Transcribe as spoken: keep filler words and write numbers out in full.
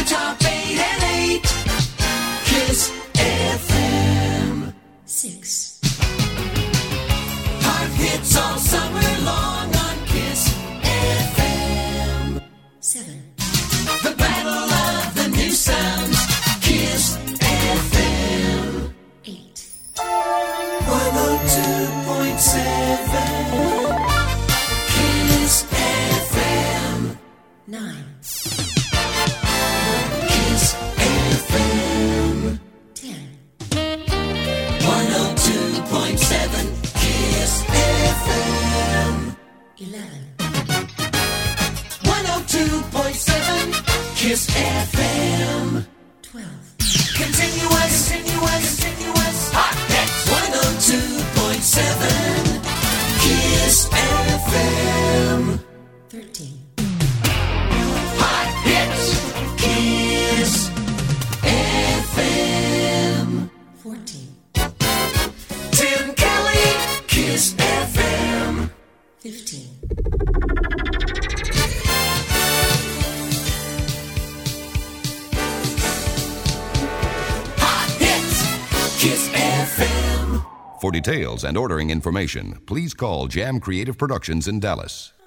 The top eight and eight. Kiss F M. Six. Hot hits all summer long on Kiss F M. Seven. The battle of the new sounds. Kiss F M. Eight. one oh two point seven. Kiss F M. Nine. Kiss F M. Ten. one oh two point seven. Kiss F M. Eleven. one oh two point seven. Kiss F M. Twelve. Continuous, continuous, continuous. Hot hits. one oh two point seven. Kiss F M. Thirteen. Hot hits. Kiss F M. Fourteen. Tim Kelly. Kiss F M. Fifteen. Hot hits. Kiss F M. For details and ordering information, please call Jam Creative Productions in Dallas.